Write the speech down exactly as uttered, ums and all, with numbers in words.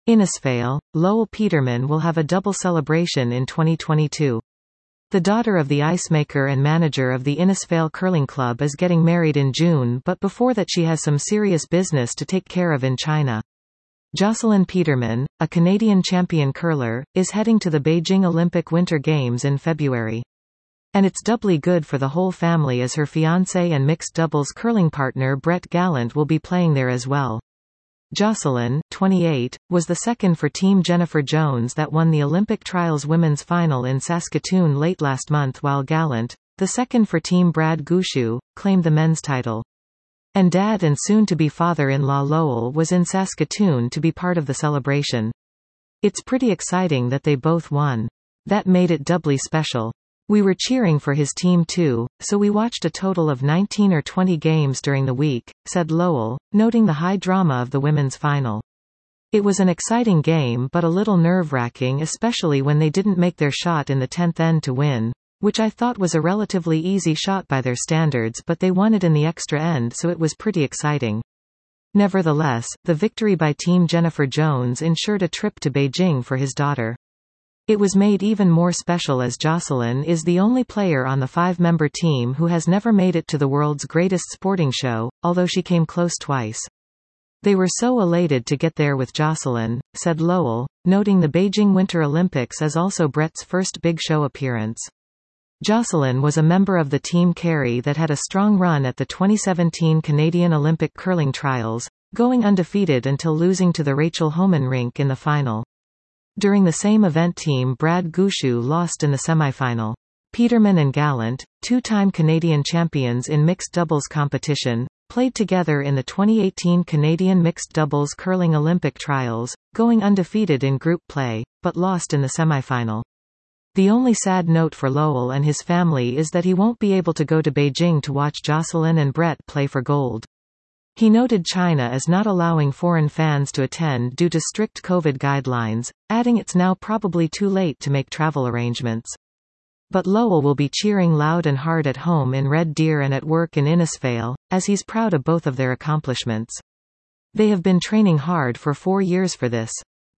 Innisfail, Lowell Peterman will have a double celebration in twenty twenty-two. The daughter of the icemaker and manager of the Innisfail Curling Club is getting married in June, but before that she has some serious business to take care of in China. Jocelyn Peterman, a Canadian champion curler, is heading to the Beijing Olympic Winter Games in February. And it's doubly good for the whole family as her fiancé and mixed doubles curling partner Brett Gallant will be playing there as well. Jocelyn, twenty-eight, was the second for Team Jennifer Jones that won the Olympic trials women's final in Saskatoon late last month, while Gallant, the second for Team Brad Gushue, claimed the men's title. And dad and soon-to-be father-in-law Lowell was in Saskatoon to be part of the celebration. It's pretty exciting that they both won. That made it doubly special. We were cheering for his team too, so we watched a total of nineteen or twenty games during the week, said Lowell, noting the high drama of the women's final. It was an exciting game but a little nerve-wracking, especially when they didn't make their shot in the tenth end to win, which I thought was a relatively easy shot by their standards, but they won it in the extra end, so it was pretty exciting. Nevertheless, the victory by Team Jennifer Jones ensured a trip to Beijing for his daughter. It was made even more special as Jocelyn is the only player on the five-member team who has never made it to the world's greatest sporting show, although she came close twice. They were so elated to get there with Jocelyn, said Lowell, noting the Beijing Winter Olympics as also Brett's first big show appearance. Jocelyn was a member of the Team Kerry that had a strong run at the twenty seventeen Canadian Olympic curling trials, going undefeated until losing to the Rachel Homan rink in the final. During the same event Team Brad Gushue lost in the semifinal. Peterman and Gallant, two-time Canadian champions in mixed doubles competition, played together in the twenty eighteen Canadian Mixed Doubles Curling Olympic Trials, going undefeated in group play, but lost in the semifinal. The only sad note for Lowell and his family is that he won't be able to go to Beijing to watch Jocelyn and Brett play for gold. He noted China is not allowing foreign fans to attend due to strict COVID guidelines, adding it's now probably too late to make travel arrangements. But Lowell will be cheering loud and hard at home in Red Deer and at work in Innisfail, as he's proud of both of their accomplishments. They have been training hard for four years for this.